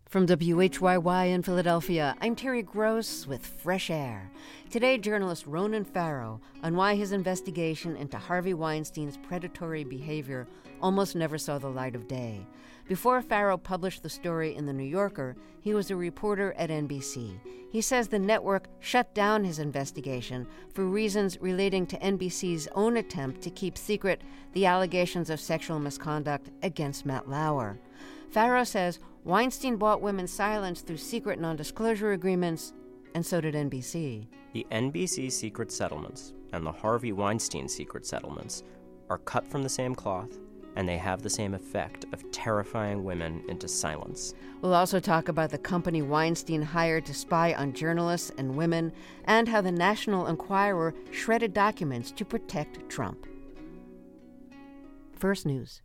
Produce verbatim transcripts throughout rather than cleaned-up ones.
From W H Y Y in Philadelphia, I'm Terry Gross with Fresh Air. Today, journalist Ronan Farrow on why his investigation into Harvey Weinstein's predatory behavior almost never saw the light of day. Before Farrow published the story in The New Yorker, he was a reporter at N B C. He says the network shut down his investigation for reasons relating to N B C's own attempt to keep secret the allegations of sexual misconduct against Matt Lauer. Farrow says Weinstein bought women's silence through secret non-disclosure agreements, and so did N B C. The N B C secret settlements and the Harvey Weinstein secret settlements are cut from the same cloth, and they have the same effect of terrifying women into silence. We'll also talk about the company Weinstein hired to spy on journalists and women, and how the National Enquirer shredded documents to protect Trump. First news.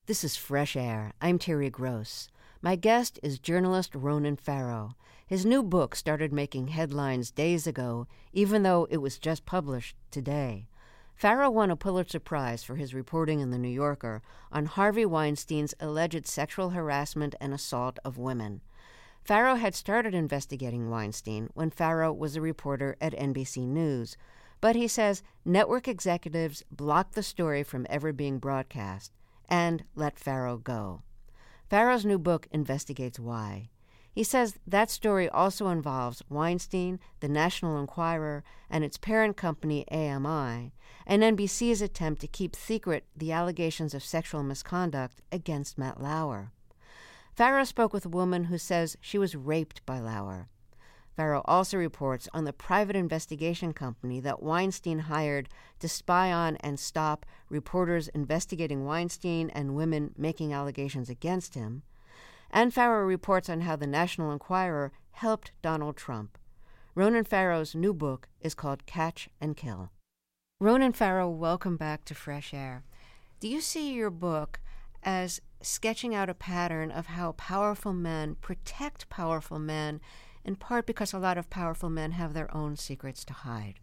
This is Fresh Air. I'm Terry Gross. My guest is journalist Ronan Farrow. His new book started making headlines days ago, even though it was just published today. Farrow won a Pulitzer Prize for his reporting in The New Yorker on Harvey Weinstein's alleged sexual harassment and assault of women. Farrow had started investigating Weinstein when Farrow was a reporter at N B C News, but he says network executives blocked the story from ever being broadcast and let Farrow go. Farrow's new book investigates why. He says that story also involves Weinstein, the National Enquirer, and its parent company A M I, and N B C's attempt to keep secret the allegations of sexual misconduct against Matt Lauer. Farrow spoke with a woman who says she was raped by Lauer. Farrow also reports on the private investigation company that Weinstein hired to spy on and stop reporters investigating Weinstein and women making allegations against him. And Farrow reports on how the National Enquirer helped Donald Trump. Ronan Farrow's new book is called Catch and Kill. Ronan Farrow, welcome back to Fresh Air. Do you see your book as sketching out a pattern of how powerful men protect powerful men, in part because a lot of powerful men have their own secrets to hide?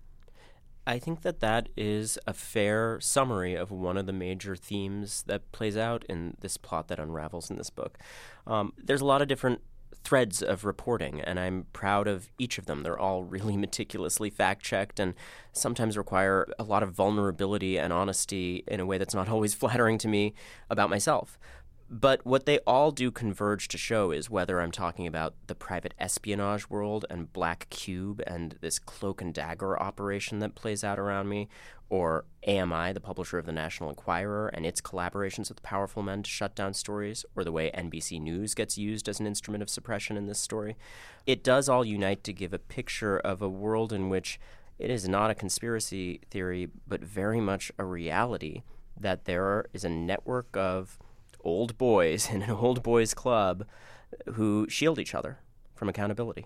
I think that that is a fair summary of one of the major themes that plays out in this plot that unravels in this book. Um, there's a lot of different threads of reporting, and I'm proud of each of them. They're all really meticulously fact-checked and sometimes require a lot of vulnerability and honesty in a way that's not always flattering to me about myself. But what they all do converge to show is whether I'm talking about the private espionage world and Black Cube and this cloak and dagger operation that plays out around me, or A M I, the publisher of the National Enquirer, and its collaborations with powerful men to shut down stories, or the way N B C News gets used as an instrument of suppression in this story. It does all unite to give a picture of a world in which it is not a conspiracy theory, but very much a reality that there is a network of old boys in an old boys club who shield each other from accountability.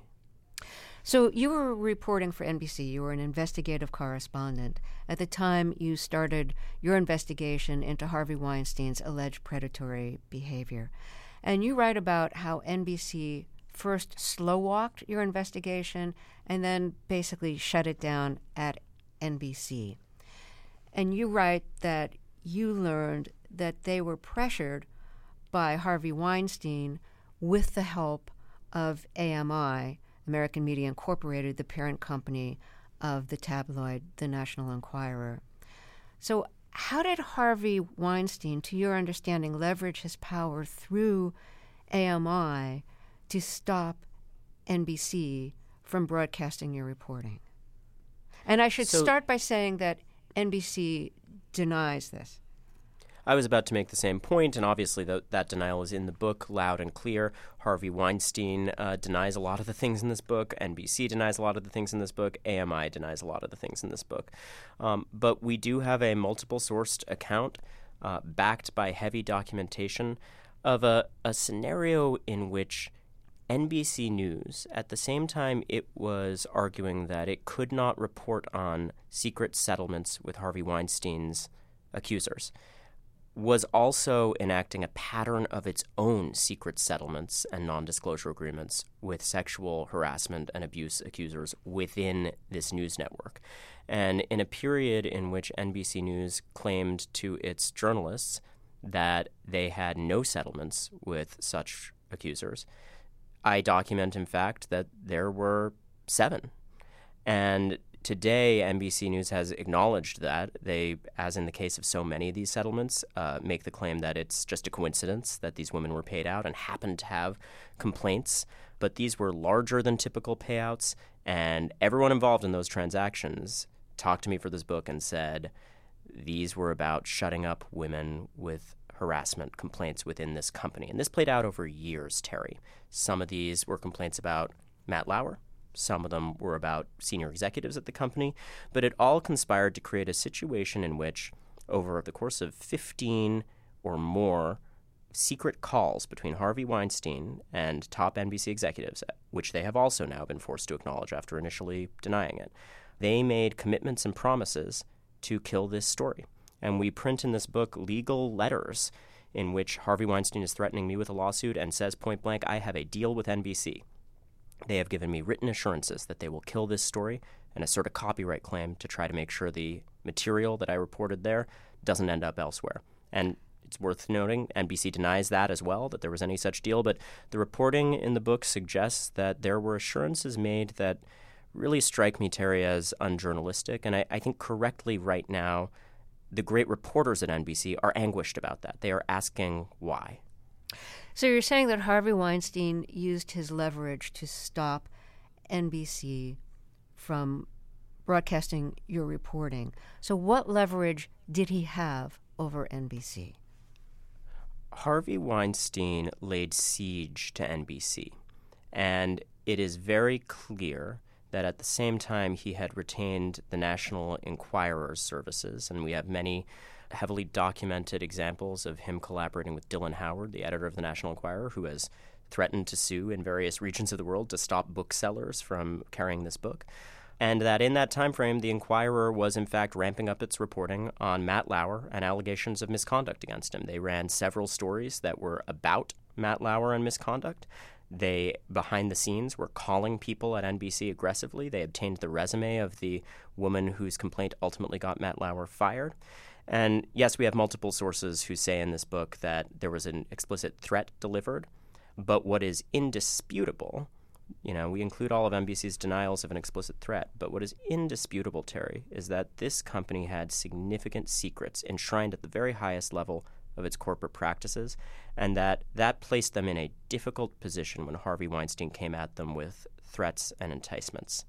So you were reporting for N B C. You were an investigative correspondent. At the time you started your investigation into Harvey Weinstein's alleged predatory behavior. And you write about how N B C first slow-walked your investigation and then basically shut it down at N B C. And you write that you learned that they were pressured by Harvey Weinstein with the help of A M I, American Media Incorporated, the parent company of the tabloid The National Enquirer. So how did Harvey Weinstein, to your understanding, leverage his power through A M I to stop N B C from broadcasting your reporting? And I should so, start by saying that N B C denies this. I was about to make the same point, and obviously the, that denial is in the book, loud and clear. Harvey Weinstein uh, denies a lot of the things in this book. N B C denies a lot of the things in this book. A M I denies a lot of the things in this book. Um, but we do have a multiple-sourced account uh, backed by heavy documentation of a, a scenario in which N B C News, at the same time it was arguing that it could not report on secret settlements with Harvey Weinstein's accusers, was also enacting a pattern of its own secret settlements and non-disclosure agreements with sexual harassment and abuse accusers within this news network. And in a period in which N B C News claimed to its journalists that they had no settlements with such accusers, I document, in fact, that there were seven. And today, N B C News has acknowledged that. They, as in the case of so many of these settlements, uh, make the claim that it's just a coincidence that these women were paid out and happened to have complaints. But these were larger than typical payouts, and everyone involved in those transactions talked to me for this book and said these were about shutting up women with harassment complaints within this company. And this played out over years, Terry. Some of these were complaints about Matt Lauer. Some of them were about senior executives at the company, but it all conspired to create a situation in which, over the course of fifteen or more secret calls between Harvey Weinstein and top N B C executives, which they have also now been forced to acknowledge after initially denying it, they made commitments and promises to kill this story. And we print in this book legal letters in which Harvey Weinstein is threatening me with a lawsuit and says point blank, I have a deal with N B C. They have given me written assurances that they will kill this story and assert a copyright claim to try to make sure the material that I reported there doesn't end up elsewhere. And it's worth noting, N B C denies that as well, that there was any such deal, but the reporting in the book suggests that there were assurances made that really strike me, Terry, as unjournalistic. And I, I think correctly right now, the great reporters at N B C are anguished about that. They are asking why. So you're saying that Harvey Weinstein used his leverage to stop N B C from broadcasting your reporting. So what leverage did he have over N B C? Harvey Weinstein laid siege to N B C, and it is very clear that at the same time he had retained the National Enquirer's services, and we have many heavily documented examples of him collaborating with Dylan Howard, the editor of the National Enquirer, who has threatened to sue in various regions of the world to stop booksellers from carrying this book. And that in that time frame, the Enquirer was in fact ramping up its reporting on Matt Lauer and allegations of misconduct against him. They ran several stories that were about Matt Lauer and misconduct. They, behind the scenes, were calling people at N B C aggressively. They obtained the resume of the woman whose complaint ultimately got Matt Lauer fired. And yes, we have multiple sources who say in this book that there was an explicit threat delivered. But what is indisputable, you know, we include all of N B C's denials of an explicit threat, but what is indisputable, Terry, is that this company had significant secrets enshrined at the very highest level of its corporate practices, and that that placed them in a difficult position when Harvey Weinstein came at them with threats and enticements.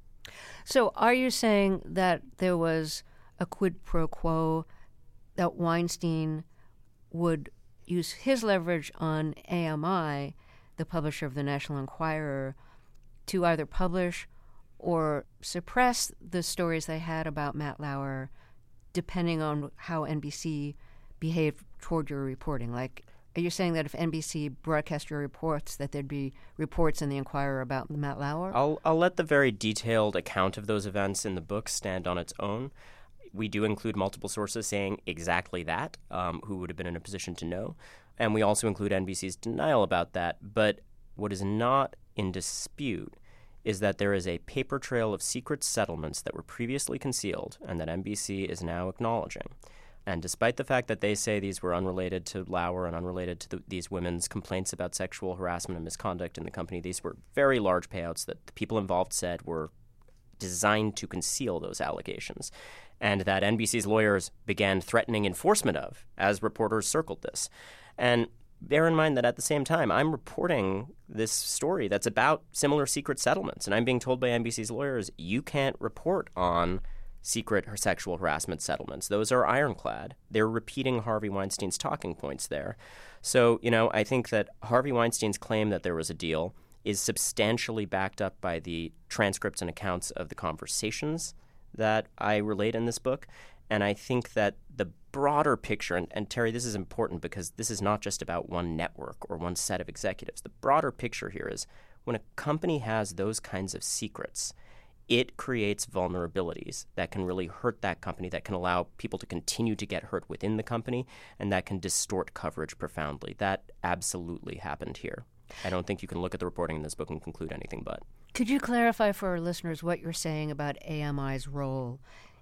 So are you saying that there was a quid pro quo, that Weinstein would use his leverage on A M I, the publisher of the National Enquirer, to either publish or suppress the stories they had about Matt Lauer, depending on how N B C behaved toward your reporting? Like, are you saying that if N B C broadcast your reports, that there'd be reports in the Enquirer about Matt Lauer? I'll, I'll let the very detailed account of those events in the book stand on its own. We do include multiple sources saying exactly that, um, who would have been in a position to know. And we also include N B C's denial about that. But what is not in dispute is that there is a paper trail of secret settlements that were previously concealed and that N B C is now acknowledging. And despite the fact that they say these were unrelated to Lauer and unrelated to the, these women's complaints about sexual harassment and misconduct in the company, these were very large payouts that the people involved said were designed to conceal those allegations, and that N B C's lawyers began threatening enforcement of as reporters circled this. And bear in mind that at the same time, I'm reporting this story that's about similar secret settlements, and I'm being told by N B C's lawyers, you can't report on secret or sexual harassment settlements. Those are ironclad. They're repeating Harvey Weinstein's talking points there. So, you know, I think that Harvey Weinstein's claim that there was a deal is substantially backed up by the transcripts and accounts of the conversations that I relate in this book. And I think that the broader picture, and, and Terry, this is important because this is not just about one network or one set of executives. The broader picture here is when a company has those kinds of secrets, it creates vulnerabilities that can really hurt that company, that can allow people to continue to get hurt within the company, and that can distort coverage profoundly. That absolutely happened here. I don't think you can look at the reporting in this book and conclude anything but. Could you clarify for our listeners what you're saying about A M I's role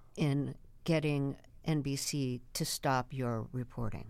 in getting N B C to stop your reporting?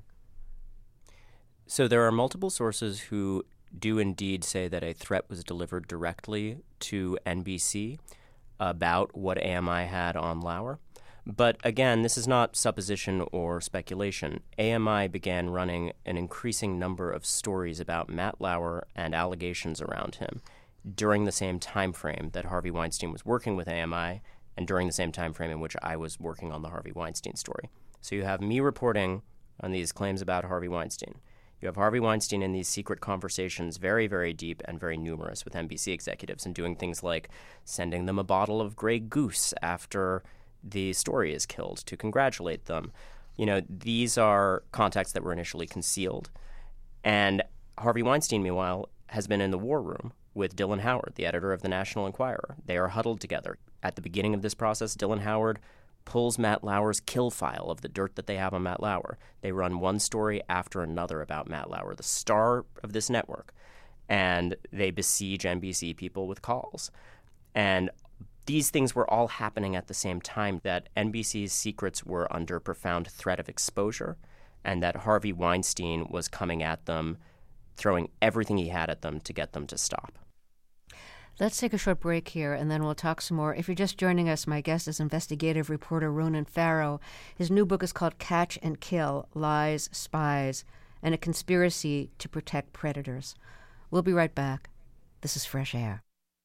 So there are multiple sources who do indeed say that a threat was delivered directly to N B C about what A M I had on Lauer. But again, this is not supposition or speculation. A M I began running an increasing number of stories about Matt Lauer and allegations around him during the same time frame that Harvey Weinstein was working with A M I and during the same time frame in which I was working on the Harvey Weinstein story. So you have me reporting on these claims about Harvey Weinstein. You have Harvey Weinstein in these secret conversations, very, very deep and very numerous with N B C executives, and doing things like sending them a bottle of Grey Goose after the story is killed to congratulate them. You know, these are contacts that were initially concealed. And Harvey Weinstein, meanwhile, has been in the war room with Dylan Howard, the editor of the National Enquirer. They are huddled together. At the beginning of this process, Dylan Howard pulls Matt Lauer's kill file of the dirt that they have on Matt Lauer. They run one story after another about Matt Lauer, the star of this network, and they besiege N B C people with calls. And these things were all happening at the same time, that N B C's secrets were under profound threat of exposure, and that Harvey Weinstein was coming at them, throwing everything he had at them to get them to stop. Let's take a short break here, and then we'll talk some more. If you're just joining us, my guest is investigative reporter Ronan Farrow. His new book is called Catch and Kill: Lies, Spies, and a Conspiracy to Protect Predators. We'll be right back. This is Fresh Air.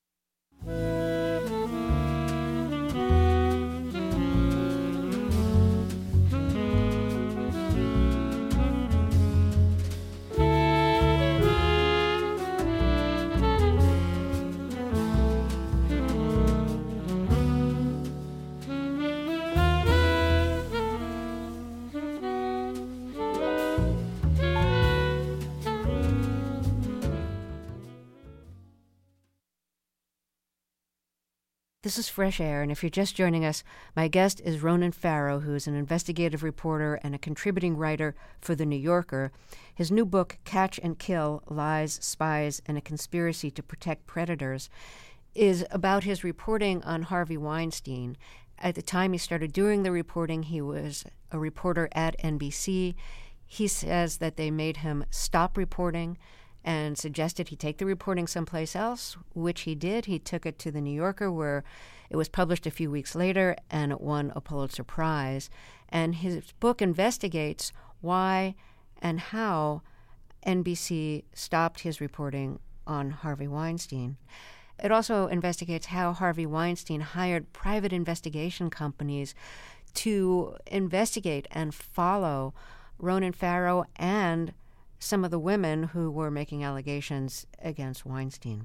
This is Fresh Air, and if you're just joining us, my guest is Ronan Farrow, who is an investigative reporter and a contributing writer for The New Yorker. His new book, Catch and Kill: Lies, Spies, and a Conspiracy to Protect Predators, is about his reporting on Harvey Weinstein. At the time he started doing the reporting, he was a reporter at N B C. He says that they made him stop reporting and suggested he take the reporting someplace else, which he did. He took it to The New Yorker, where it was published a few weeks later, and it won a Pulitzer Prize. And his book investigates why and how N B C stopped his reporting on Harvey Weinstein. It also investigates how Harvey Weinstein hired private investigation companies to investigate and follow Ronan Farrow and some of the women who were making allegations against Weinstein.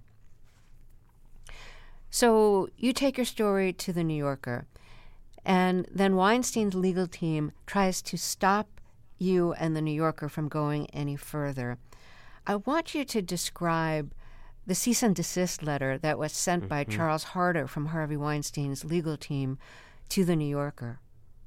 So you take your story to The New Yorker, and then Weinstein's legal team tries to stop you and The New Yorker from going any further. I want you to describe the cease and desist letter that was sent mm-hmm. by Charles Harder from Harvey Weinstein's legal team to The New Yorker.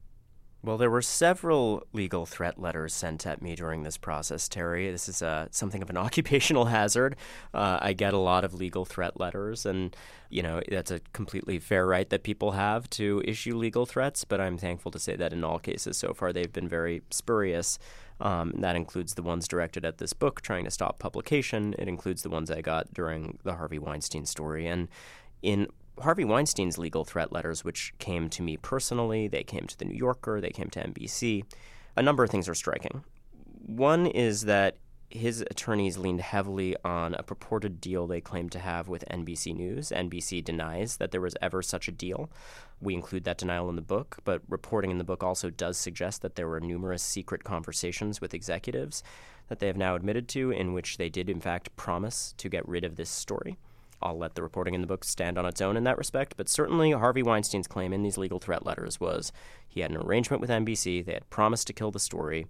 Well, there were several legal threat letters sent at me during this process, Terry. This is uh, something of an occupational hazard. Uh, I get a lot of legal threat letters, and, you know, that's a completely fair right that people have to issue legal threats, but I'm thankful to say that in all cases so far they've been very spurious. Um, that includes the ones directed at this book, trying to stop publication. It includes the ones I got during the Harvey Weinstein story. And in Harvey Weinstein's legal threat letters, which came to me personally, they came to The New Yorker, they came to N B C, a number of things are striking. One is that his attorneys leaned heavily on a purported deal they claimed to have with N B C News. N B C denies that there was ever such a deal. We include that denial in the book, but reporting in the book also does suggest that there were numerous secret conversations with executives that they have now admitted to, in which they did, in fact, promise to get rid of this story. I'll let the reporting in the book stand on its own in that respect, but certainly Harvey Weinstein's claim in these legal threat letters was he had an arrangement with N B C, they had promised to kill the story,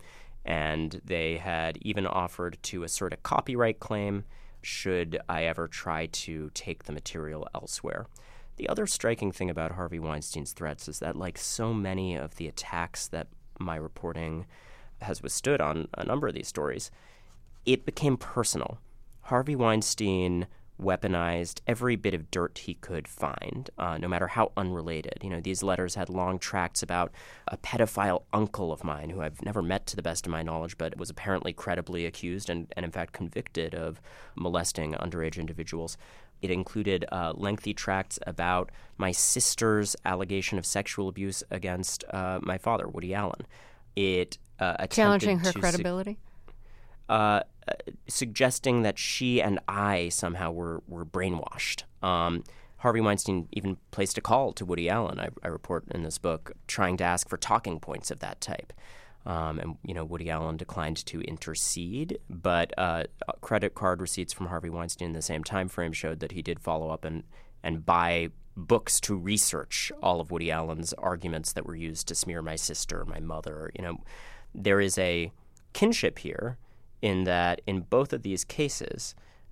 and they had even offered to assert a copyright claim should I ever try to take the material elsewhere. The other striking thing about Harvey Weinstein's threats is that, like so many of the attacks that my reporting has withstood on a number of these stories, it became personal. Harvey Weinstein weaponized every bit of dirt he could find, uh, no matter how unrelated. You know, these letters had long tracts about a pedophile uncle of mine who I've never met to the best of my knowledge, but was apparently credibly accused and, and in fact convicted of molesting underage individuals. It included uh, lengthy tracts about my sister's allegation of sexual abuse against uh, my father, Woody Allen. It uh, attempted challenging her to credibility? Su- uh, uh, suggesting that she and I somehow were, were brainwashed. Um, Harvey Weinstein even placed a call to Woody Allen, I, I report in this book, trying to ask for talking points of that type. Um, and, you know, Woody Allen declined to intercede, but uh, credit card receipts from Harvey Weinstein in the same time frame showed that he did follow up and, and buy books to research all of Woody Allen's arguments that were used to smear my sister, my mother. You know, there is a kinship here in that in both of these cases,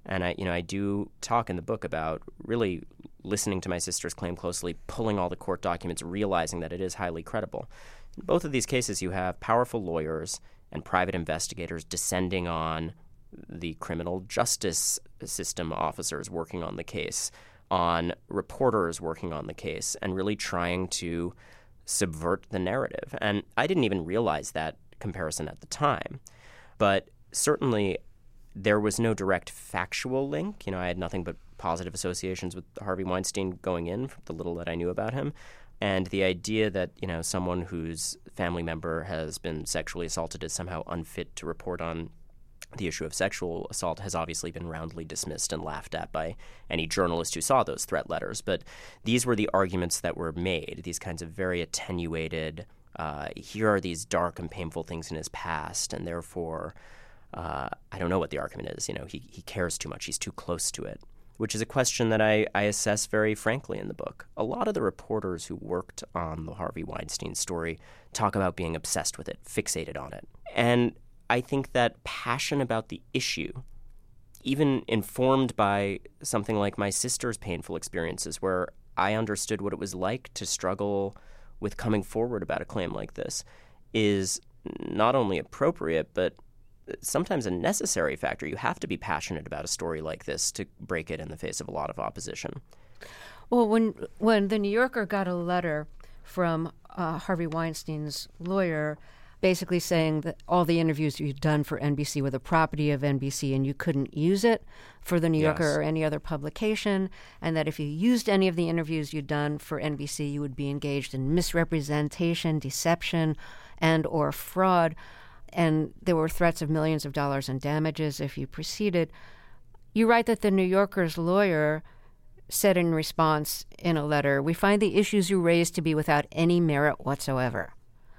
And I, you know, I do talk in the book about really listening to my sister's claim closely, pulling all the court documents, realizing that it is highly credible. In both of these cases, you have powerful lawyers and private investigators descending on the criminal justice system officers working on the case, on reporters working on the case, and really trying to subvert the narrative. And I didn't even realize that comparison at the time. But certainly there was no direct factual link. You know, I had nothing but positive associations with Harvey Weinstein going in, from the little that I knew about him. And the idea that, you know, someone whose family member has been sexually assaulted is somehow unfit to report on the issue of sexual assault has obviously been roundly dismissed and laughed at by any journalist who saw those threat letters. But these were the arguments that were made, these kinds of very attenuated, uh, here are these dark and painful things in his past, and therefore, uh, I don't know what the argument is. You know, he, he cares too much. He's too close to it, which is a question that I, I assess very frankly in the book. A lot of the reporters who worked on the Harvey Weinstein story talk about being obsessed with it, fixated on it. And I think that passion about the issue, even informed by something like my sister's painful experiences, where I understood what it was like to struggle with coming forward about a claim like this, is not only appropriate, but sometimes a necessary factor. You have to be passionate about a story like this to break it in the face of a lot of opposition. Well, when when the New Yorker got a letter from uh, Harvey Weinstein's lawyer basically saying that all the interviews you'd done for N B C were the property of N B C and you couldn't use it for the New Yorker Yes. or any other publication, and that if you used any of the interviews you'd done for N B C, you would be engaged in misrepresentation, deception, and or fraud. And there were threats of millions of dollars in damages if you proceeded. You write that the New Yorker's lawyer said in response in a letter, "We find the issues you raised to be without any merit whatsoever."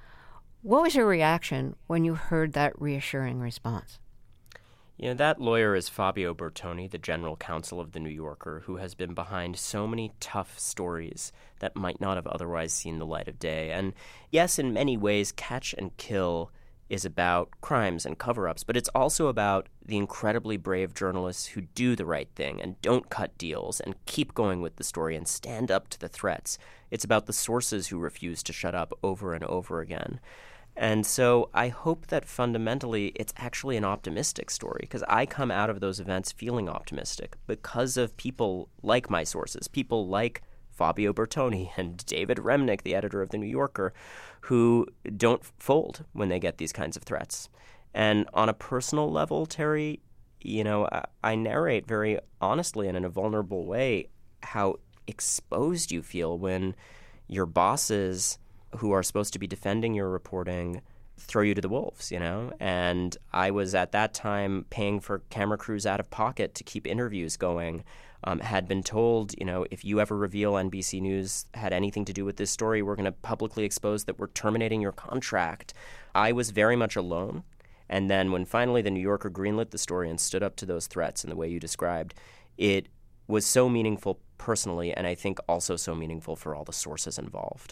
What was your reaction when you heard that reassuring response? You know, that lawyer is Fabio Bertoni, the general counsel of The New Yorker, who has been behind so many tough stories that might not have otherwise seen the light of day. And yes, in many ways, Catch and Kill is about crimes and cover-ups, but it's also about the incredibly brave journalists who do the right thing and don't cut deals and keep going with the story and stand up to the threats. It's about the sources who refuse to shut up over and over again. And so I hope that fundamentally it's actually an optimistic story, because I come out of those events feeling optimistic because of people like my sources, people like Fabio Bertoni and David Remnick, the editor of The New Yorker, who don't fold when they get these kinds of threats. And on a personal level, Terry, you know, I, I narrate very honestly and in a vulnerable way how exposed you feel when your bosses, who are supposed to be defending your reporting, throw you to the wolves, you know? And I was at that time paying for camera crews out of pocket to keep interviews going, um, had been told, you know, if you ever reveal N B C News had anything to do with this story, we're going to publicly expose that we're terminating your contract. I was very much alone. And then when finally the New Yorker greenlit the story and stood up to those threats in the way you described, it was so meaningful personally, and I think also so meaningful for all the sources involved.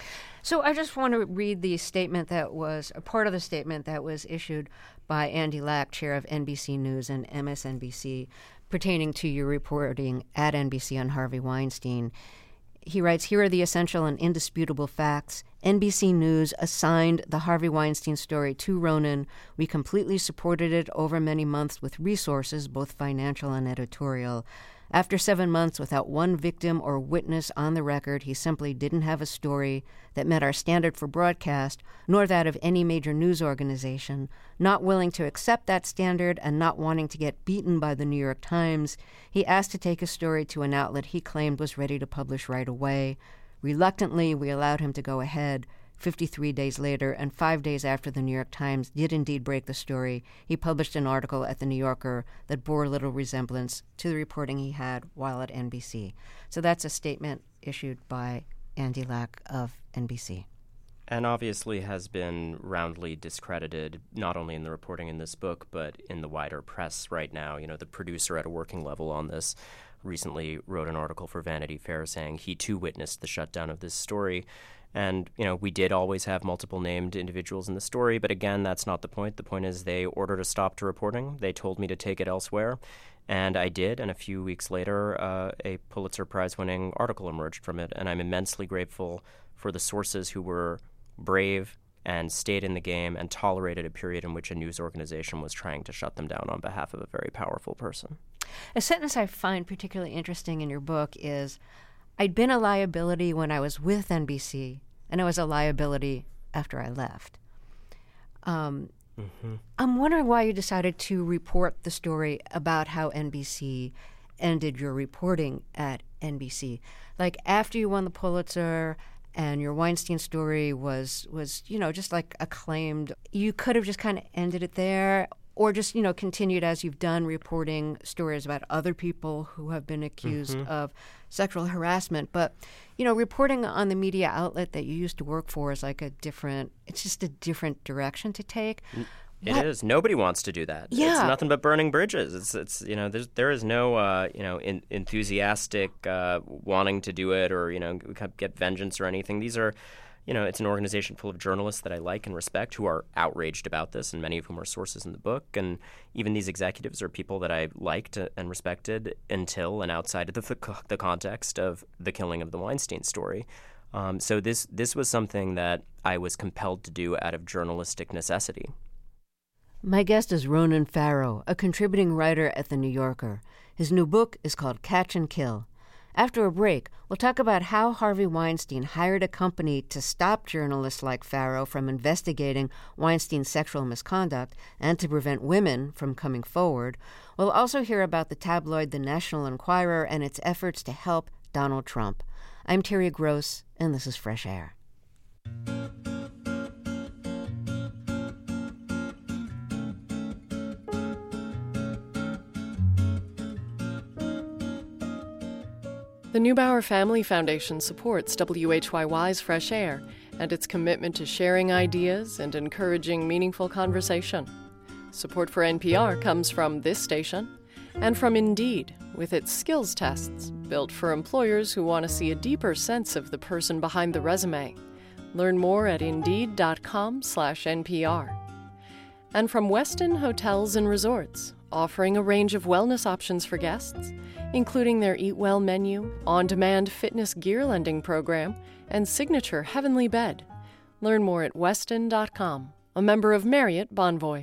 So I just want to read the statement that was a part of the statement that was issued by Andy Lack, chair of N B C News and M S N B C, pertaining to your reporting at N B C on Harvey Weinstein. He writes, "Here are the essential and indisputable facts. N B C News assigned the Harvey Weinstein story to Ronan. We completely supported it over many months with resources, both financial and editorial. After seven months without one victim or witness on the record, he simply didn't have a story that met our standard for broadcast, nor that of any major news organization. Not willing to accept that standard and not wanting to get beaten by the New York Times, he asked to take a story to an outlet he claimed was ready to publish right away. Reluctantly, we allowed him to go ahead. fifty-three days later, and five days after the New York Times did indeed break the story, he published an article at The New Yorker that bore little resemblance to the reporting he had while at N B C." So that's a statement issued by Andy Lack of N B C. And obviously has been roundly discredited, not only in the reporting in this book, but in the wider press right now. You know, the producer at a working level on this recently wrote an article for Vanity Fair saying he too witnessed the shutdown of this story. And, you know, we did always have multiple named individuals in the story, but again, that's not the point. The point is they ordered a stop to reporting. They told me to take it elsewhere. And I did, and a few weeks later, uh, a Pulitzer Prize-winning article emerged from it, and I'm immensely grateful for the sources who were brave and stayed in the game and tolerated a period in which a news organization was trying to shut them down on behalf of a very powerful person. A sentence I find particularly interesting in your book is, I'd been a liability when I was with N B C, and I was a liability after I left. Um, mm-hmm. I'm wondering why you decided to report the story about how N B C ended your reporting at N B C. Like, after you won the Pulitzer and your Weinstein story was, was you know, just like acclaimed, you could have just kind of ended it there, or just, you know, continued as you've done reporting stories about other people who have been accused mm-hmm. of sexual harassment. But, you know, reporting on the media outlet that you used to work for is like a different, it's just a different direction to take. It what? is. Nobody wants to do that. Yeah. It's nothing but burning bridges. It's, it's you know, there's, there is no, uh, you know, in, enthusiastic uh, wanting to do it or, you know, get vengeance or anything. These are, you know, it's an organization full of journalists that I like and respect who are outraged about this, and many of whom are sources in the book. And even these executives are people that I liked and respected until and outside of the, the context of the killing of the Weinstein story. Um, so this this was something that I was compelled to do out of journalistic necessity. My guest is Ronan Farrow, a contributing writer at The New Yorker. His new book is called Catch and Kill. After a break, we'll talk about how Harvey Weinstein hired a company to stop journalists like Farrow from investigating Weinstein's sexual misconduct and to prevent women from coming forward. We'll also hear about the tabloid The National Enquirer and its efforts to help Donald Trump. I'm Terry Gross, and this is Fresh Air. The Neubauer Family Foundation supports W H Y Y's Fresh Air and its commitment to sharing ideas and encouraging meaningful conversation. Support for N P R comes from this station and from Indeed, with its skills tests built for employers who want to see a deeper sense of the person behind the resume. Learn more at Indeed.com slash NPR. And from Westin Hotels and Resorts, offering a range of wellness options for guests, including their Eat Well menu, on-demand fitness gear lending program, and signature Heavenly Bed. Learn more at Westin dot com, a member of Marriott Bonvoy.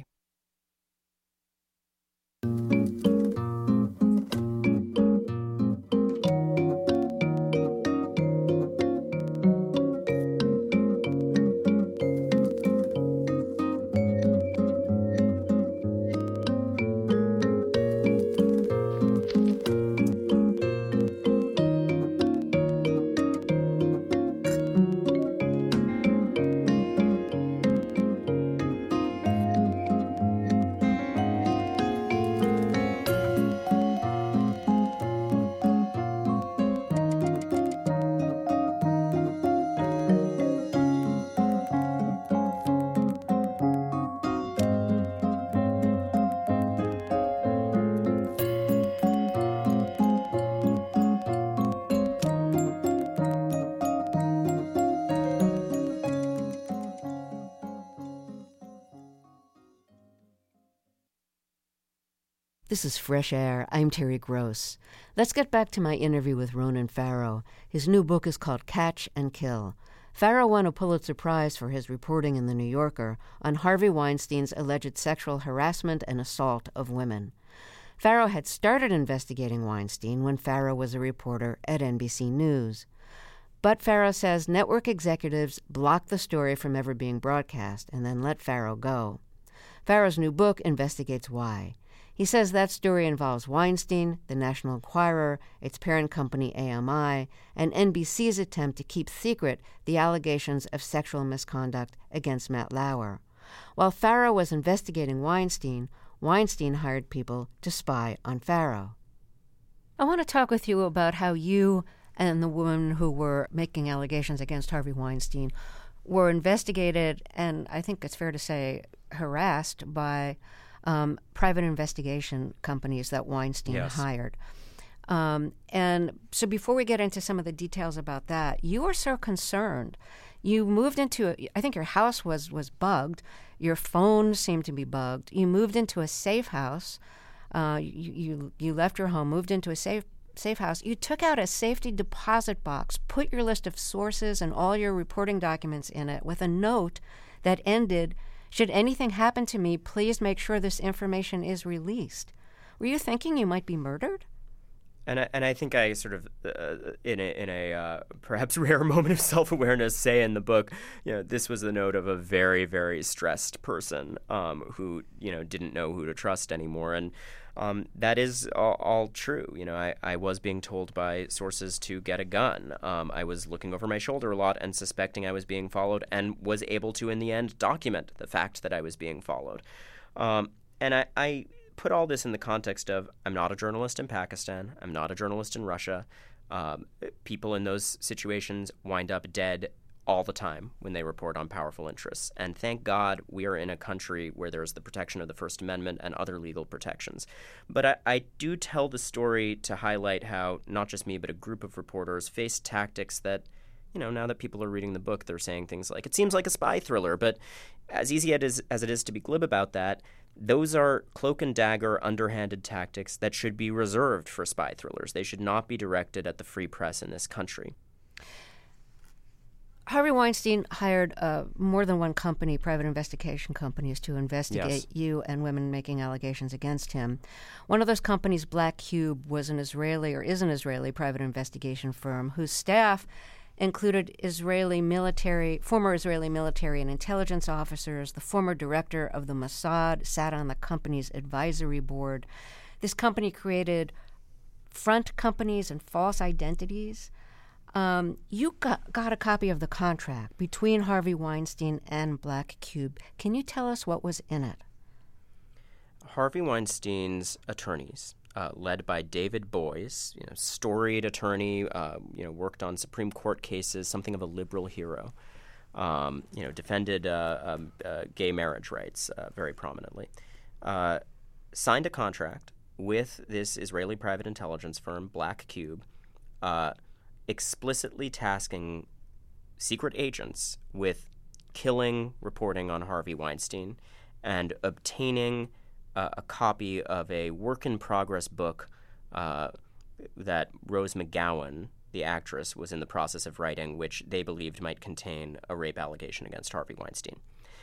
This is Fresh Air. I'm Terry Gross. Let's get back to my interview with Ronan Farrow. His new book is called Catch and Kill. Farrow won a Pulitzer Prize for his reporting in The New Yorker on Harvey Weinstein's alleged sexual harassment and assault of women. Farrow had started investigating Weinstein when Farrow was a reporter at N B C News. But Farrow says network executives blocked the story from ever being broadcast and then let Farrow go. Farrow's new book investigates why. He says that story involves Weinstein, the National Enquirer, its parent company A M I, and N B C's attempt to keep secret the allegations of sexual misconduct against Matt Lauer. While Farrow was investigating Weinstein, Weinstein hired people to spy on Farrow. I want to talk with you about how you and the women who were making allegations against Harvey Weinstein were investigated and, I think it's fair to say, harassed by Um, private investigation companies that Weinstein yes. hired. Um, and so before we get into some of the details about that, you were so concerned. You moved into, a, I think your house was, was bugged. Your phone seemed to be bugged. You moved into a safe house Uh, you, you you left your home, moved into a safe safe house. You took out a safety deposit box, put your list of sources and all your reporting documents in it with a note that ended, "Should anything happen to me, please make sure this information is released." Were you thinking you might be murdered? And I, and I think I sort of, uh, in a, in a uh, perhaps rare moment of self-awareness, say in the book, you know, this was the note of a very, very stressed person um, who, you know, didn't know who to trust anymore. And um, that is all, all true. You know, I, I was being told by sources to get a gun. Um, I was looking over my shoulder a lot and suspecting I was being followed, and was able to, in the end, document the fact that I was being followed. Um, and I... I put all this in the context of, I'm not a journalist in Pakistan. I'm not a journalist in Russia. Um, people in those situations wind up dead all the time when they report on powerful interests. And thank God we are in a country where there's the protection of the First Amendment and other legal protections. But I, I do tell the story to highlight how not just me, but a group of reporters face tactics that, you know, now that people are reading the book, they're saying things like, it seems like a spy thriller. But as easy as it is, as it is to be glib about that, those are cloak and dagger, underhanded tactics that should be reserved for spy thrillers. They should not be directed at the free press in this country. Harvey Weinstein hired uh, more than one company, private investigation companies, to investigate Yes. you and women making allegations against him. One of those companies, Black Cube, was an Israeli or is an Israeli private investigation firm whose staff included Israeli military, former Israeli military and intelligence officers. The former director of the Mossad sat on the company's advisory board. This company created front companies and false identities. Um, you got, got a copy of the contract between Harvey Weinstein and Black Cube. Can you tell us what was in it? Harvey Weinstein's attorneys, Uh, led by David Boies, you know, storied attorney, uh, you know, worked on Supreme Court cases, something of a liberal hero. Um, you know, defended uh, um, uh, gay marriage rights uh, very prominently. Uh, signed a contract with this Israeli private intelligence firm, Black Cube, uh, explicitly tasking secret agents with killing reporting on Harvey Weinstein and obtaining Uh, a copy of a work-in-progress book uh, that Rose McGowan, the actress, was in the process of writing, which they believed might contain a rape allegation against Harvey Weinstein.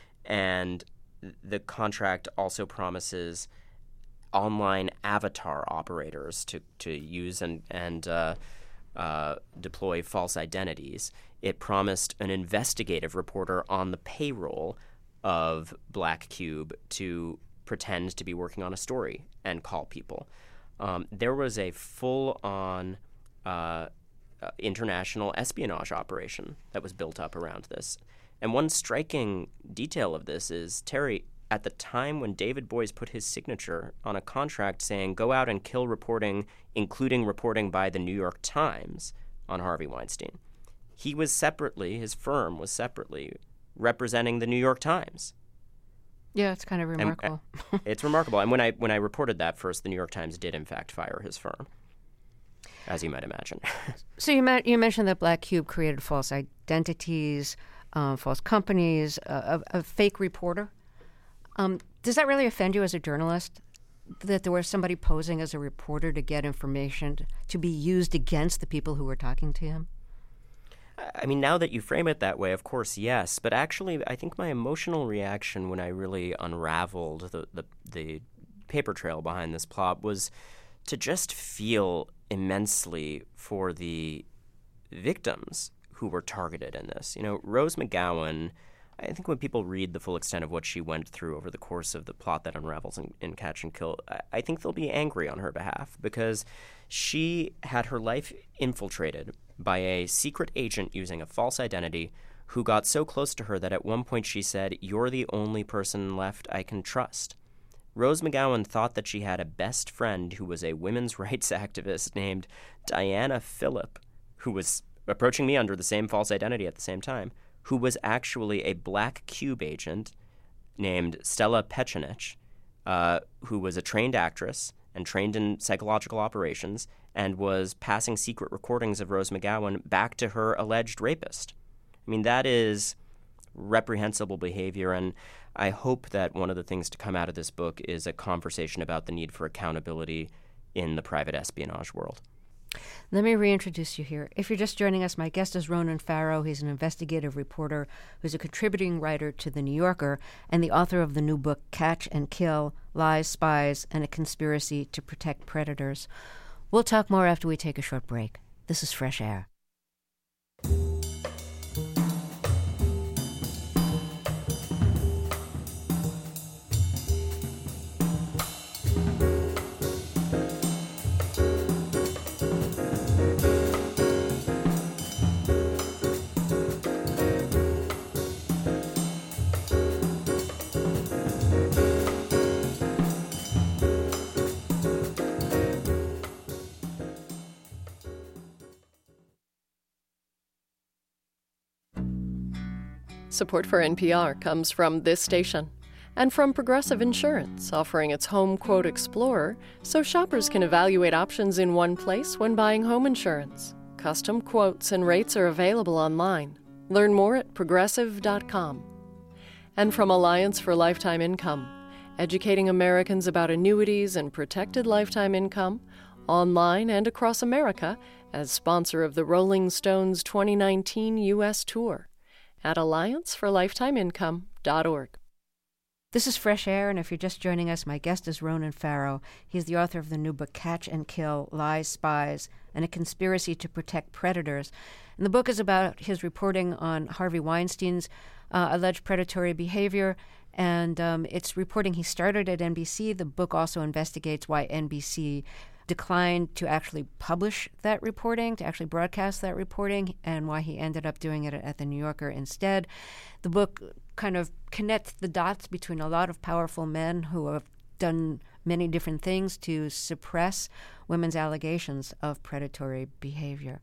And the contract also promises online avatar operators to, to use and, and uh, uh, deploy false identities. It promised an investigative reporter on the payroll of Black Cube to pretend to be working on a story and call people. Um, there was a full-on uh, uh, international espionage operation that was built up around this. And one striking detail of this is, Terry, at the time when David Boies put his signature on a contract saying, go out and kill reporting, including reporting by the New York Times on Harvey Weinstein, he was separately, his firm was separately representing the New York Times. Yeah, it's kind of remarkable. And, uh, it's remarkable. And when I when I reported that first, the New York Times did, in fact, fire his firm, as you might imagine. So you, ma- you mentioned that Black Cube created false identities, um, false companies, uh, a, a fake reporter. Um, does that really offend you as a journalist, that there was somebody posing as a reporter to get information to, to be used against the people who were talking to him? I mean, now that you frame it that way, of course, yes. But actually, I think my emotional reaction when I really unraveled the, the, the paper trail behind this plot was to just feel immensely for the victims who were targeted in this. You know, Rose McGowan, I think when people read the full extent of what she went through over the course of the plot that unravels in, in Catch and Kill, I, I think they'll be angry on her behalf because she had her life infiltrated by a secret agent using a false identity who got so close to her that at one point she said, "You're the only person left I can trust." Rose McGowan thought that she had a best friend who was a women's rights activist named Diana Phillip, who was approaching me under the same false identity at the same time, who was actually a Black Cube agent named Stella Pechenich, uh, who was a trained actress and trained in psychological operations and was passing secret recordings of Rose McGowan back to her alleged rapist. I mean, that is reprehensible behavior. And I hope that one of the things to come out of this book is a conversation about the need for accountability in the private espionage world. Let me reintroduce you here. If you're just joining us, my guest is Ronan Farrow. He's an investigative reporter who's a contributing writer to The New Yorker and the author of the new book, Catch and Kill, Lies, Spies, and a Conspiracy to Protect Predators. We'll talk more after we take a short break. This is Fresh Air. Support for N P R comes from this station and from Progressive Insurance, offering its Home Quote Explorer so shoppers can evaluate options in one place when buying home insurance. Custom quotes and rates are available online. Learn more at progressive dot com. And from Alliance for Lifetime Income, educating Americans about annuities and protected lifetime income, online and across America, as sponsor of the Rolling Stones twenty nineteen U S tour at alliance for lifetime income dot org. This is Fresh Air, and if you're just joining us, my guest is Ronan Farrow. He's the author of the new book, Catch and Kill, Lies, Spies, and a Conspiracy to Protect Predators. And the book is about his reporting on Harvey Weinstein's uh, alleged predatory behavior, and um, it's reporting he started at N B C. The book also investigates why N B C declined to actually publish that reporting, to actually broadcast that reporting, and why he ended up doing it at The New Yorker instead. The book kind of connects the dots between a lot of powerful men who have done many different things to suppress women's allegations of predatory behavior.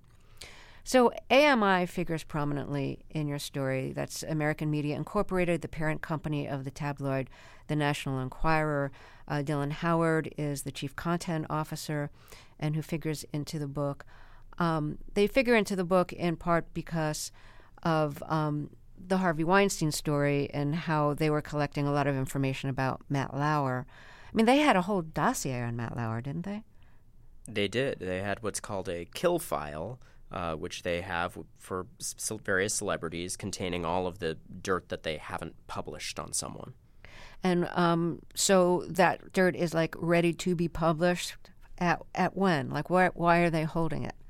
So A M I figures prominently in your story. That's American Media Incorporated, the parent company of the tabloid The National Enquirer. Uh, Dylan Howard is the chief content officer and who figures into the book. Um, they figure into the book in part because of um, the Harvey Weinstein story and how they were collecting a lot of information about Matt Lauer. I mean, they had a whole dossier on Matt Lauer, didn't they? They did. They had what's called a kill file, Uh, which they have for c- various celebrities, containing all of the dirt that they haven't published on someone. And um, so that dirt is like ready to be published at at when? Like why why are they holding it?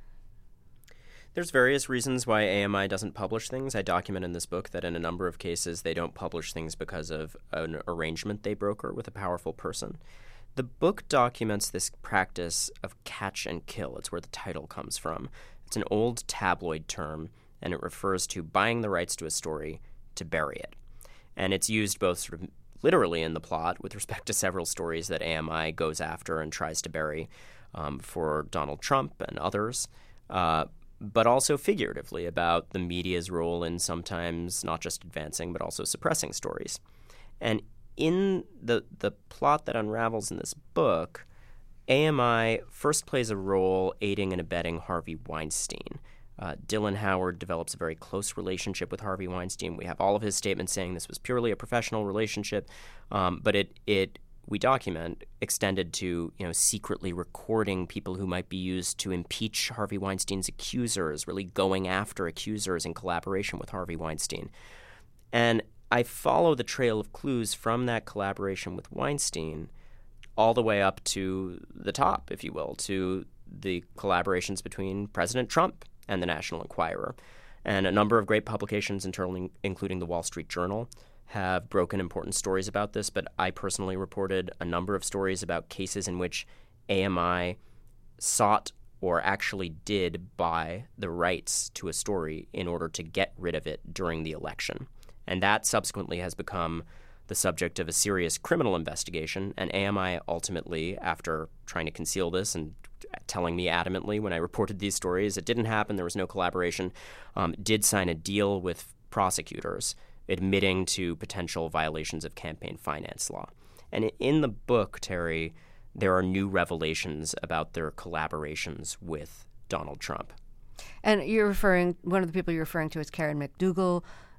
There's various reasons why A M I doesn't publish things. I document in this book that in a number of cases they don't publish things because of an arrangement they broker with a powerful person. The book documents this practice of catch and kill. It's where the title comes from. It's an old tabloid term, and it refers to buying the rights to a story to bury it. And it's used both sort of literally in the plot with respect to several stories that A M I goes after and tries to bury um, for Donald Trump and others, uh, but also figuratively about the media's role in sometimes not just advancing but also suppressing stories. And in the the plot that unravels in this book, A M I first plays a role aiding and abetting Harvey Weinstein. Uh, Dylan Howard develops a very close relationship with Harvey Weinstein. We have all of his statements saying this was purely a professional relationship, um, but it it we document extended to you know secretly recording people who might be used to impeach Harvey Weinstein's accusers, really going after accusers in collaboration with Harvey Weinstein. And I follow the trail of clues from that collaboration with Weinstein all the way up to the top, if you will, to the collaborations between President Trump and the National Enquirer. And a number of great publications, including the Wall Street Journal, have broken important stories about this, but I personally reported a number of stories about cases in which A M I sought or actually did buy the rights to a story in order to get rid of it during the election. And that subsequently has become the subject of a serious criminal investigation, and A M I ultimately, after trying to conceal this and telling me adamantly when I reported these stories it didn't happen, there was no collaboration, um, did sign a deal with prosecutors admitting to potential violations of campaign finance law. And in the book, Terry, there are new revelations about their collaborations with Donald Trump. And you're referring, one of the people you're referring to is Karen McDougal,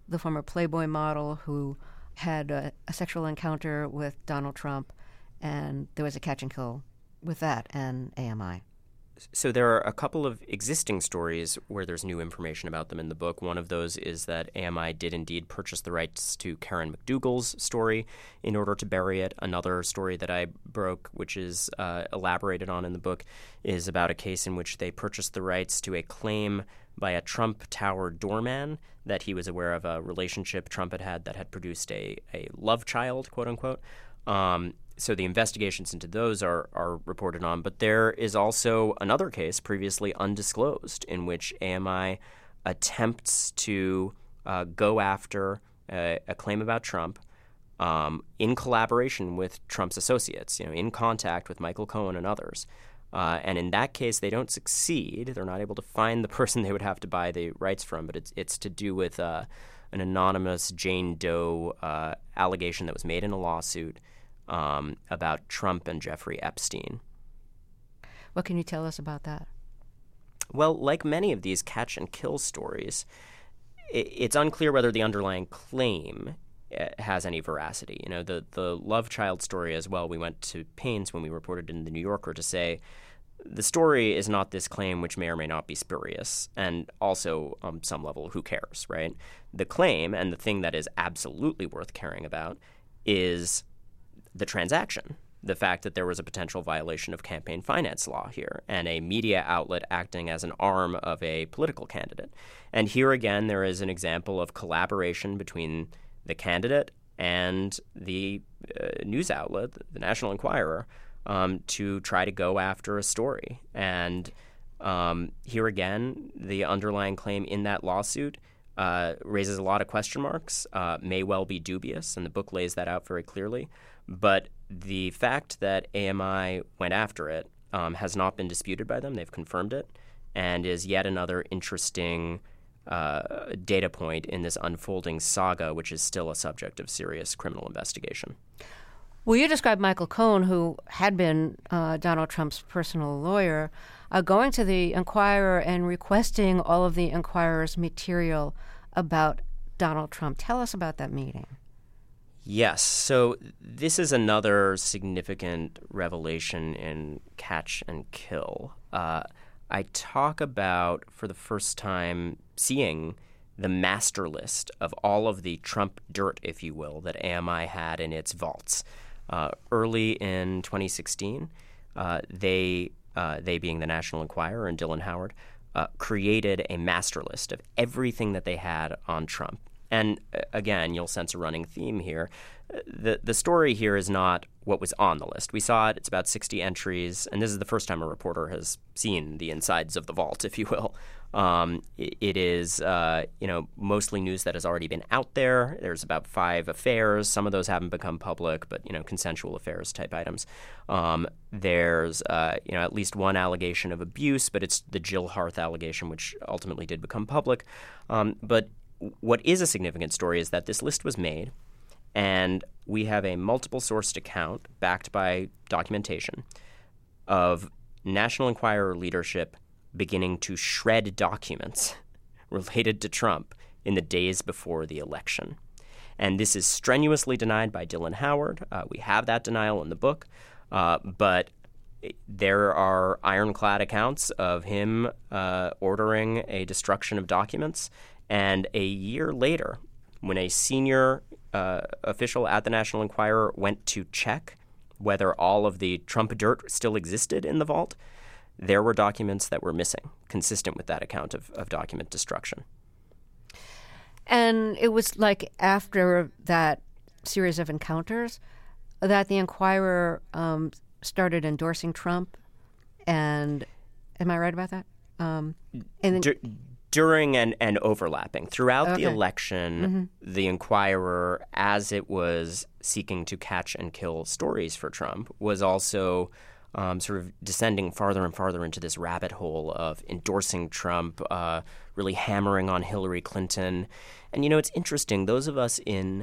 the former Playboy model who had a, a sexual encounter with Donald Trump, and there was a catch and kill with that and A M I. So there are a couple of existing stories where there's new information about them in the book. One of those is that A M I did indeed purchase the rights to Karen McDougal's story in order to bury it. Another story that I broke, which is uh, elaborated on in the book, is about a case in which they purchased the rights to a claim by a Trump Tower doorman that he was aware of a relationship Trump had had that had produced a, a love child, quote unquote. Um, So the investigations into those are, are reported on. But there is also another case previously undisclosed in which A M I attempts to uh, go after a, a claim about Trump um, in collaboration with Trump's associates, you know, in contact with Michael Cohen and others. Uh, and in that case, they don't succeed. They're not able to find the person they would have to buy the rights from. But it's it's to do with uh, an anonymous Jane Doe uh, allegation that was made in a lawsuit Um, about Trump and Jeffrey Epstein. What can you tell us about that? Well, like many of these catch and kill stories, it's unclear whether the underlying claim has any veracity. You know, the, the love child story as well, we went to pains when we reported in the New Yorker to say the story is not this claim, which may or may not be spurious, and also on some level, who cares, right? The claim, and the thing that is absolutely worth caring about, is the transaction, the fact that there was a potential violation of campaign finance law here and a media outlet acting as an arm of a political candidate. And here again, there is an example of collaboration between the candidate and the uh, news outlet, the National Enquirer, um, to try to go after a story. And um, here again, the underlying claim in that lawsuit uh, raises a lot of question marks, uh, may well be dubious, and the book lays that out very clearly. But the fact that A M I went after it um, has not been disputed by them. They've confirmed it, and is yet another interesting uh, data point in this unfolding saga, which is still a subject of serious criminal investigation. Well, you described Michael Cohen, who had been uh, Donald Trump's personal lawyer, uh, going to the Enquirer and requesting all of the Enquirer's material about Donald Trump. Tell us about that meeting. Yes. So this is another significant revelation in Catch and Kill. Uh, I talk about, for the first time, seeing the master list of all of the Trump dirt, if you will, that A M I had in its vaults. Uh, early in twenty sixteen, uh, they, uh, they being the National Enquirer and Dylan Howard, uh, created a master list of everything that they had on Trump. And uh, again, you'll sense a running theme here. The the story here is not what was on the list. We saw it. It's about sixty entries, and this is the first time a reporter has seen the insides of the vault, if you will. Um, it, it is, uh, you know, mostly news that has already been out there. There's about five affairs. Some of those haven't become public, but, you know, consensual affairs type items. Um, there's, uh, you know, at least one allegation of abuse, but it's the Jill Harth allegation, which ultimately did become public. Um, but what is a significant story is that this list was made, and we have a multiple-sourced account backed by documentation of National Enquirer leadership beginning to shred documents related to Trump in the days before the election. And this is strenuously denied by Dylan Howard. Uh, we have that denial in the book, uh, but there are ironclad accounts of him uh, ordering a destruction of documents. And a year later, when a senior uh, official at the National Enquirer went to check whether all of the Trump dirt still existed in the vault, there were documents that were missing, consistent with that account of, of document destruction. And it was like after that series of encounters that the Enquirer um, started endorsing Trump. And am I right about that? Um, and then, Dur- during and, and overlapping. Throughout okay. the election, mm-hmm. the Enquirer, as it was seeking to catch and kill stories for Trump, was also um, sort of descending farther and farther into this rabbit hole of endorsing Trump, uh, really hammering on Hillary Clinton. And, you know, it's interesting. Those of us in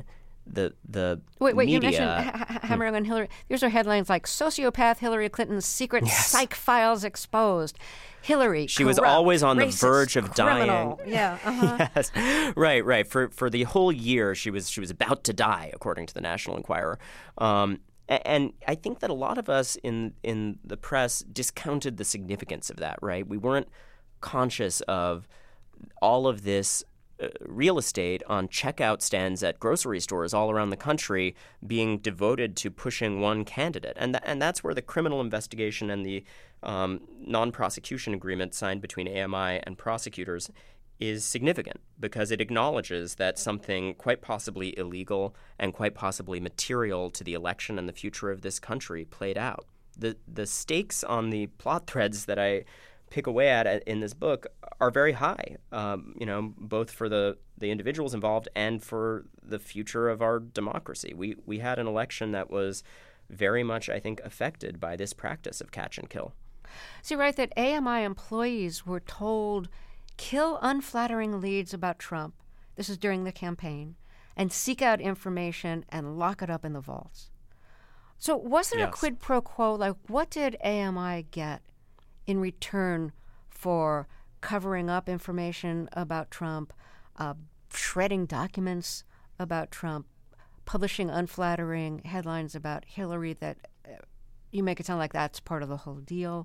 the the wait, wait, media. you mentioned ha- ha- hammering on Hillary. These are headlines like "Sociopath Hillary Clinton's secret Yes. psych files exposed." Hillary, She was corrupt, always on the racist, verge of criminal. dying. Yeah, uh-huh. Yes, right, right. For for the whole year, she was she was about to die, according to the National Enquirer. Um, a- and I think that a lot of us in in the press discounted the significance of that. Right, we weren't conscious of all of this uh, real estate on checkout stands at grocery stores all around the country being devoted to pushing one candidate, and th- and that's where the criminal investigation and the um, non-prosecution agreement signed between A M I and prosecutors is significant because it acknowledges that something quite possibly illegal and quite possibly material to the election and the future of this country played out. The the stakes on the plot threads that I pick away at in this book are very high, um, you know, both for the, the individuals involved and for the future of our democracy. We we had an election that was very much, I think, affected by this practice of catch and kill. So you write that A M I employees were told, kill unflattering leads about Trump, this is during the campaign, and seek out information and lock it up in the vaults. So was there Yes. a quid pro quo? Like, what did A M I get in return for covering up information about Trump, uh, shredding documents about Trump, publishing unflattering headlines about Hillary that uh, you make it sound like that's part of the whole deal?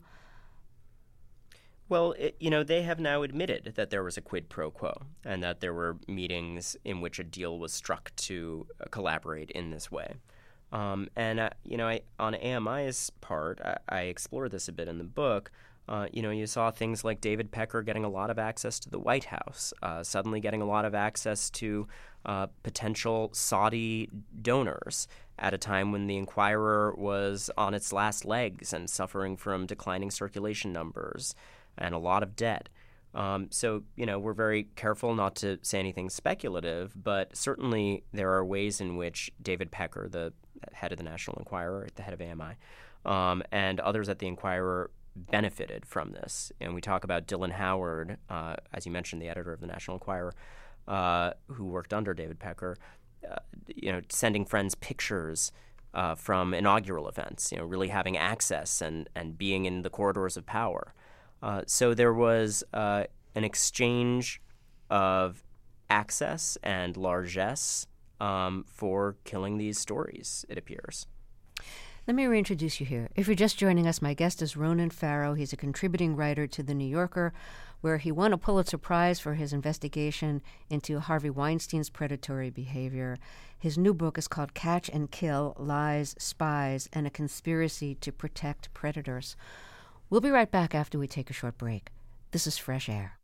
Well, it, you know, they have now admitted that there was a quid pro quo and that there were meetings in which a deal was struck to uh, collaborate in this way. Um, and, uh, you know, I, on A M I's part, I, I explore this a bit in the book. Uh, you know, you saw things like David Pecker getting a lot of access to the White House, uh, suddenly getting a lot of access to uh, potential Saudi donors at a time when the Enquirer was on its last legs and suffering from declining circulation numbers and a lot of debt. Um, so, you know, we're very careful not to say anything speculative, but certainly there are ways in which David Pecker, the head of the National Enquirer, the head of A M I, um, and others at the Enquirer benefited from this. And we talk about Dylan Howard, uh, as you mentioned, the editor of the National Enquirer, uh, who worked under David Pecker, uh, you know, sending friends pictures uh, from inaugural events, you know, really having access and, and being in the corridors of power. Uh, so there was uh, an exchange of access and largesse um, for killing these stories, it appears. Let me reintroduce you here. If you're just joining us, my guest is Ronan Farrow. He's a contributing writer to The New Yorker, where he won a Pulitzer Prize for his investigation into Harvey Weinstein's predatory behavior. His new book is called Catch and Kill: Lies, Spies, and a Conspiracy to Protect Predators. We'll be right back after we take a short break. This is Fresh Air.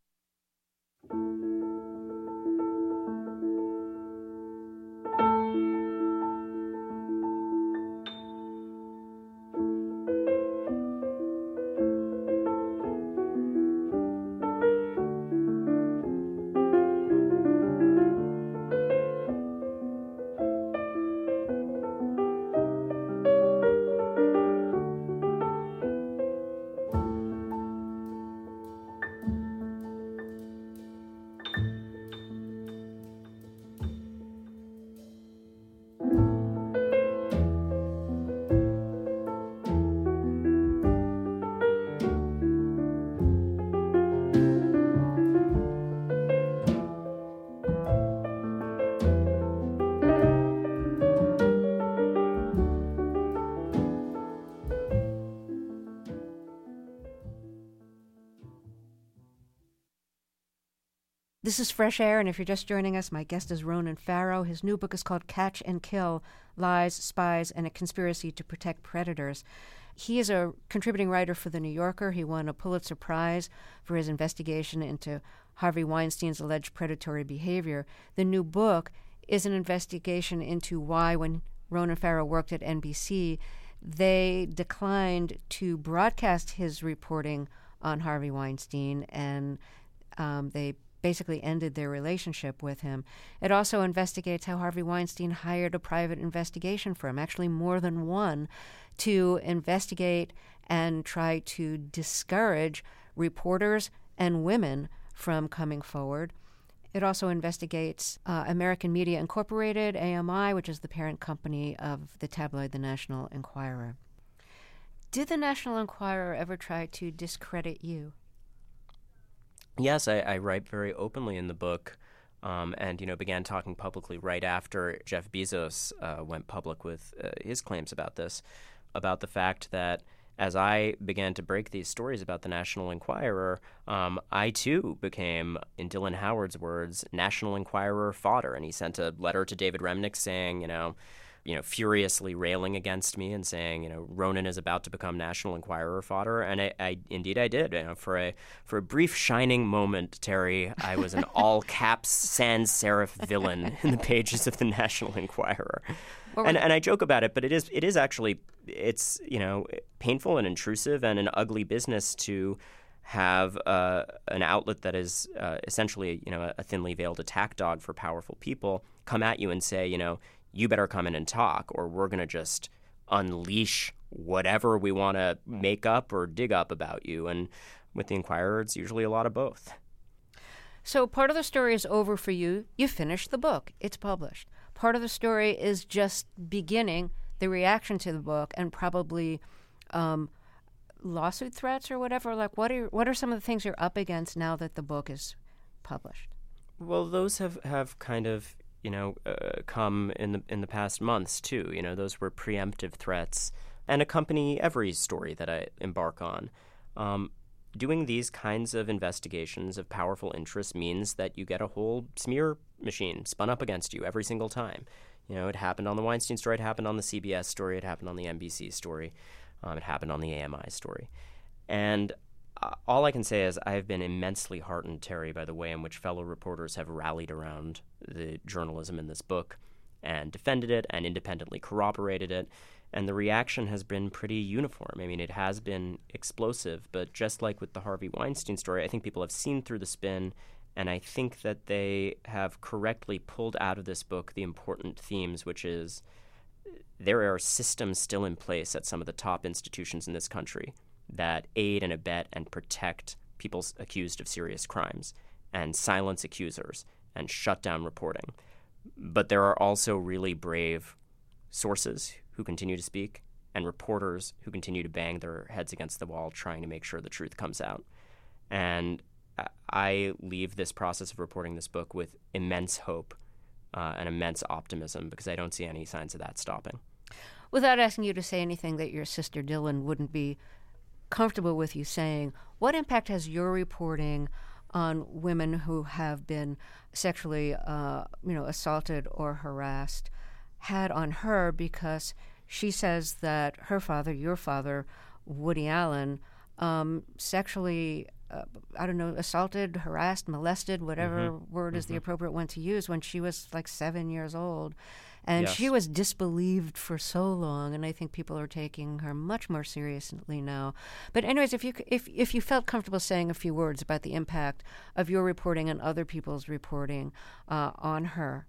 This is Fresh Air, and if you're just joining us, my guest is Ronan Farrow. His new book is called Catch and Kill: Lies, Spies, and a Conspiracy to Protect Predators. He is a contributing writer for The New Yorker. He won a Pulitzer Prize for his investigation into Harvey Weinstein's alleged predatory behavior. The new book is an investigation into why, when Ronan Farrow worked at N B C, they declined to broadcast his reporting on Harvey Weinstein, and um, they basically ended their relationship with him. It also investigates how Harvey Weinstein hired a private investigation firm, actually more than one, to investigate and try to discourage reporters and women from coming forward. It also investigates uh, American Media Incorporated, A M I, which is the parent company of the tabloid The National Enquirer. Did the National Enquirer ever try to discredit you? Yes, I, I write very openly in the book, um, and you know began talking publicly right after Jeff Bezos uh, went public with uh, his claims about this, about the fact that as I began to break these stories about the National Enquirer, um, I too became, in Dylan Howard's words, National Enquirer fodder. And he sent a letter to David Remnick saying, you know, you know, furiously railing against me and saying, you know, Ronan is about to become National Enquirer fodder. And I, I indeed I did. You know, for a for a brief shining moment, Terry, I was an all caps sans serif villain in the pages of the National Enquirer. And and I joke about it, but it is it is actually it's you know painful and intrusive and an ugly business to have uh, an outlet that is uh, essentially you know a thinly veiled attack dog for powerful people come at you and say, you know, you better come in and talk, or we're going to just unleash whatever we want to make up or dig up about you. And with the Enquirer, it's usually a lot of both. So part of the story is over for you. You finished the book. It's published. Part of the story is just beginning the reaction to the book and probably um, lawsuit threats or whatever. Like, what are what are some of the things you're up against now that the book is published? Well, those have, have kind of you know uh, come in the in the past months too. You know, those were preemptive threats and accompany every story that I embark on. Um, Doing these kinds of investigations of powerful interests means that you get a whole smear machine spun up against you every single time. You know, it happened on the Weinstein story, it happened on the C B S story, it happened on the N B C story, um, it happened on the A M I story. And uh, all I can say is I've been immensely heartened, Terry, by the way in which fellow reporters have rallied around the journalism in this book and defended it and independently corroborated it. And the reaction has been pretty uniform. I mean, it has been explosive, but just like with the Harvey Weinstein story, I think people have seen through the spin, and I think that they have correctly pulled out of this book the important themes, which is there are systems still in place at some of the top institutions in this country that aid and abet and protect people accused of serious crimes and silence accusers and shut down reporting. But there are also really brave sources who continue to speak, and reporters who continue to bang their heads against the wall trying to make sure the truth comes out. And I leave this process of reporting this book with immense hope uh, and immense optimism because I don't see any signs of that stopping. Without asking you to say anything that your sister Dylan wouldn't be comfortable with you saying, what impact has your reporting on women who have been sexually uh, you know, assaulted or harassed had on her? Because she says that her father, your father, Woody Allen, um, sexually, uh, I don't know, assaulted, harassed, molested, whatever mm-hmm. word mm-hmm. is the appropriate one to use, when she was like seven years old. And yes. she was disbelieved for so long, and I think people are taking her much more seriously now. But anyways, if you if if you felt comfortable saying a few words about the impact of your reporting and other people's reporting uh, on her.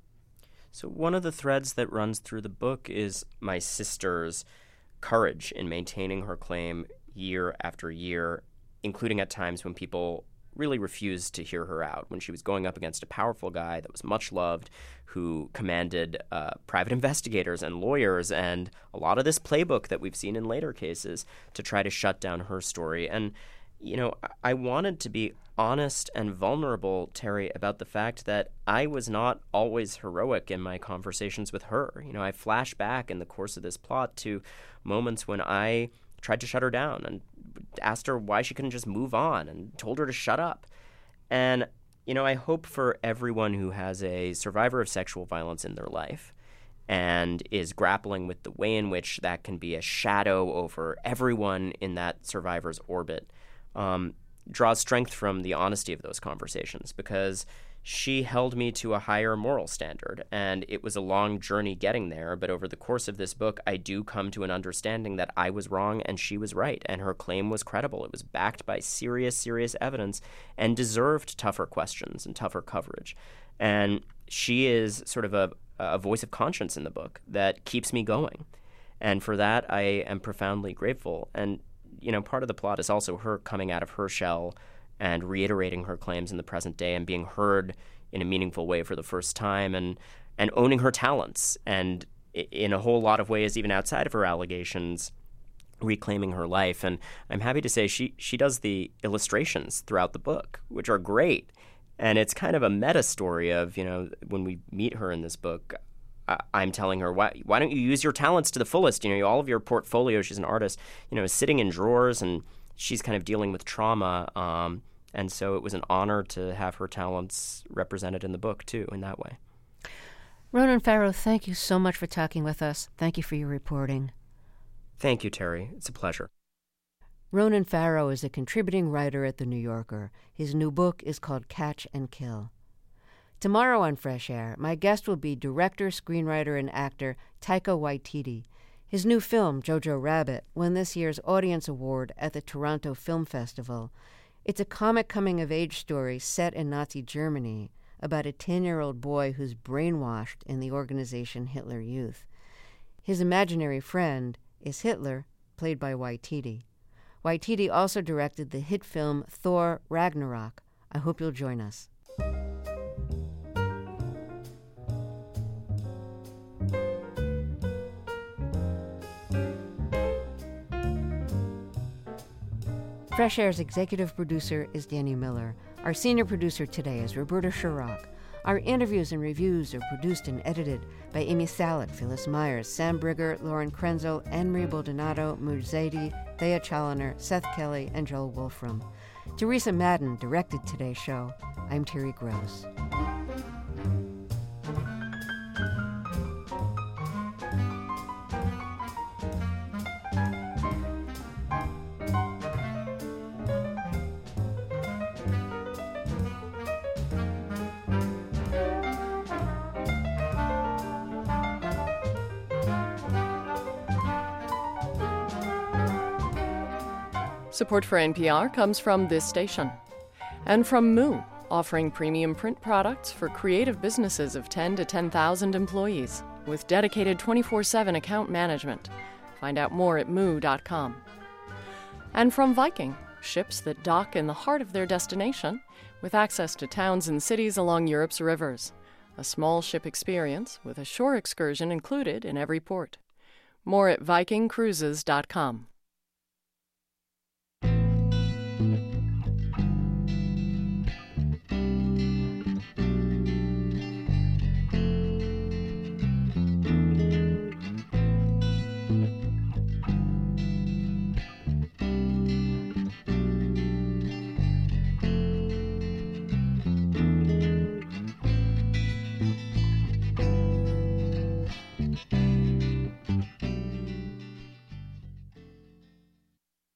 So one of the threads that runs through the book is my sister's courage in maintaining her claim year after year, including at times when people really refused to hear her out, when she was going up against a powerful guy that was much loved, who commanded uh, private investigators and lawyers and a lot of this playbook that we've seen in later cases to try to shut down her story. And, you know, I wanted to be honest and vulnerable, Terry, about the fact that I was not always heroic in my conversations with her. You know, I flash back in the course of this plot to moments when I tried to shut her down and asked her why she couldn't just move on and told her to shut up. And, you know, I hope for everyone who has a survivor of sexual violence in their life and is grappling with the way in which that can be a shadow over everyone in that survivor's orbit, um, draws strength from the honesty of those conversations, because she held me to a higher moral standard, and it was a long journey getting there. But over the course of this book, I do come to an understanding that I was wrong and she was right, and her claim was credible. It was backed by serious, serious evidence and deserved tougher questions and tougher coverage. And she is sort of a, a voice of conscience in the book that keeps me going. And for that, I am profoundly grateful. And, you know, part of the plot is also her coming out of her shell and reiterating her claims in the present day and being heard in a meaningful way for the first time, and and owning her talents, and in a whole lot of ways, even outside of her allegations, reclaiming her life. And I'm happy to say she she does the illustrations throughout the book, which are great. And it's kind of a meta story of, you know, when we meet her in this book, I, I'm telling her, why why don't you use your talents to the fullest? You know, all of your portfolio, she's an artist, you know, is sitting in drawers, and she's kind of dealing with trauma. Um, and so it was an honor to have her talents represented in the book, too, in that way. Ronan Farrow, thank you so much for talking with us. Thank you for your reporting. Thank you, Terry. It's a pleasure. Ronan Farrow is a contributing writer at The New Yorker. His new book is called Catch and Kill. Tomorrow on Fresh Air, my guest will be director, screenwriter, and actor Taika Waititi. His new film, Jojo Rabbit, won this year's Audience Award at the Toronto Film Festival. It's a comic coming-of-age story set in Nazi Germany about a ten-year-old boy who's brainwashed in the organization Hitler Youth. His imaginary friend is Hitler, played by Waititi. Waititi also directed the hit film Thor Ragnarok. I hope you'll join us. Fresh Air's executive producer is Danny Miller. Our senior producer today is Roberta Sherrock. Our interviews and reviews are produced and edited by Amy Salet, Phyllis Myers, Sam Brigger, Lauren Krenzel, Anne-Marie Baldonado, Mujzadi, Thea Challoner, Seth Kelly, and Joel Wolfram. Teresa Madden directed today's show. I'm Terry Gross. Support for N P R comes from this station and from Moo, offering premium print products for creative businesses of ten to ten thousand employees with dedicated twenty-four seven account management. Find out more at moo dot com. And from Viking, ships that dock in the heart of their destination with access to towns and cities along Europe's rivers. A small ship experience with a shore excursion included in every port. More at viking cruises dot com.